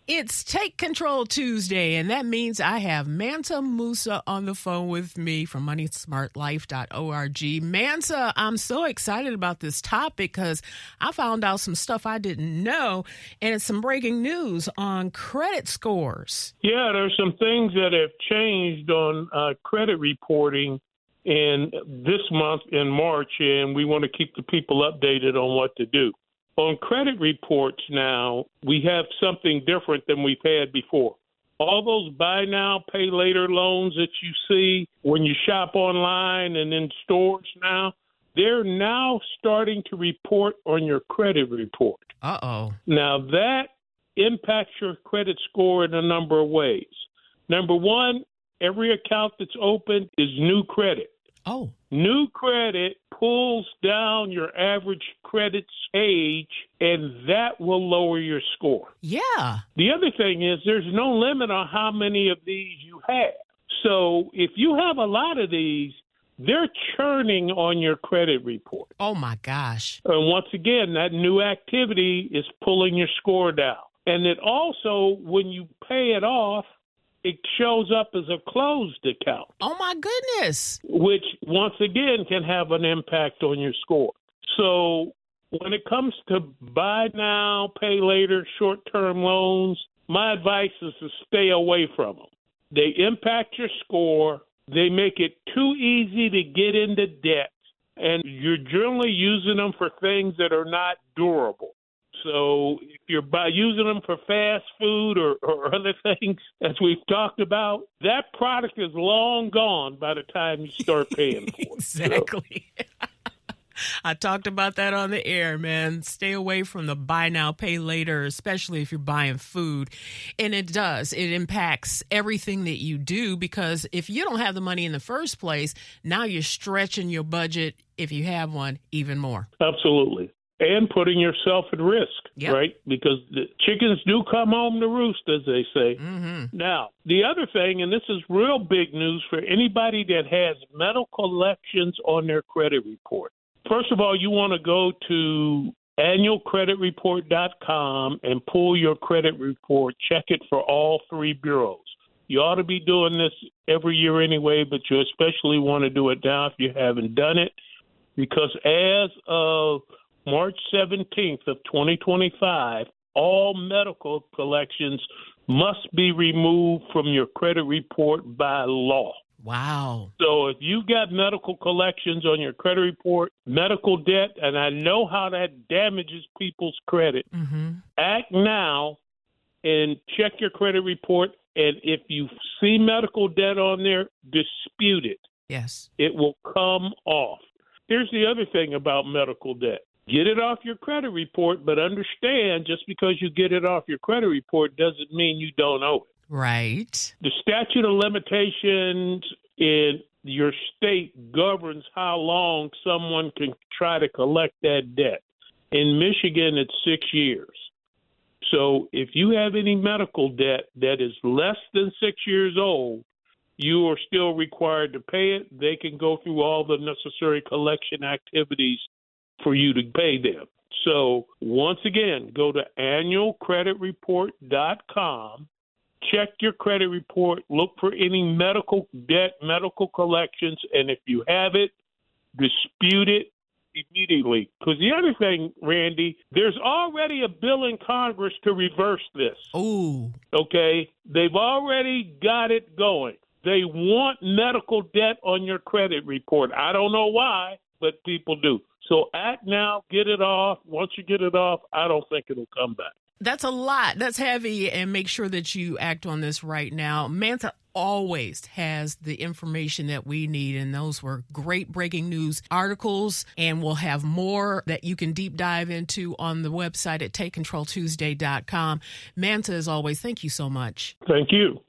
It's Take Control Tuesday, and that means I have Mansa Musa on the phone with me from MoneySmartLife.org. Mansa, I'm so excited about this topic because I found out some stuff I didn't know, and it's some breaking news on credit scores. Yeah, there's some things that have changed on credit reporting in this month in March, and we want to keep the people updated on what to do. On credit reports now, we have something different than we've had before. All those buy now, pay later loans that you see when you shop online and in stores now, they're now starting to report on your credit report. Uh-oh. Now, that impacts your credit score in a number of ways. Number one, every account that's opened is new credit. Oh. New credit pulls down your average credit age, and that will lower your score. Yeah. The other thing is there's no limit on how many of these you have. So if you have a lot of these, they're churning on your credit report. Oh, my gosh. And once again, that new activity is pulling your score down. And it also, when you pay it off, it shows up as a closed account. Oh, my goodness. Which, once again, can have an impact on your score. So when it comes to buy now, pay later, short-term loans, my advice is to stay away from them. They impact your score. They make it too easy to get into debt. And you're generally using them for things that are not durable. So if you're using them for fast food or other things, as we've talked about, that product is long gone by the time you start paying for it. Exactly. So. I talked about that on the air, man. Stay away from the buy now, pay later, especially if you're buying food. And it does. It impacts everything that you do because if you don't have the money in the first place, now you're stretching your budget, if you have one, even more. Absolutely. And putting yourself at risk, yep. Right? Because the chickens do come home to roost, as they say. Mm-hmm. Now, the other thing, and this is real big news for anybody that has medical collections on their credit report. First of all, you want to go to annualcreditreport.com and pull your credit report. Check it for all three bureaus. You ought to be doing this every year anyway, but you especially want to do it now if you haven't done it, because as of March 17th of 2025, all medical collections must be removed from your credit report by law. Wow. So if you got medical collections on your credit report, medical debt, and I know how that damages people's credit, act now and check your credit report. And if you see medical debt on there, dispute it. Yes. It will come off. Here's the other thing about medical debt. Get it off your credit report, but understand just because you get it off your credit report doesn't mean you don't owe it. Right. The statute of limitations in your state governs how long someone can try to collect that debt. In Michigan, it's 6 years. So if you have any medical debt that is less than 6 years old, you are still required to pay it. They can go through all the necessary collection activities for you to pay them. So once again, go to annualcreditreport.com, check your credit report, look for any medical debt, medical collections, and if you have it, dispute it immediately. Because the other thing, Randy, there's already a bill in Congress to reverse this. Ooh. Okay? They've already got it going. They want medical debt on your credit report. I don't know why, but people do. So act now, get it off. Once you get it off, I don't think it'll come back. That's a lot. That's heavy. And make sure that you act on this right now. Mansa always has the information that we need. And those were great breaking news articles. And we'll have more that you can deep dive into on the website at TakeControlTuesday.com. Mansa, as always, thank you so much. Thank you.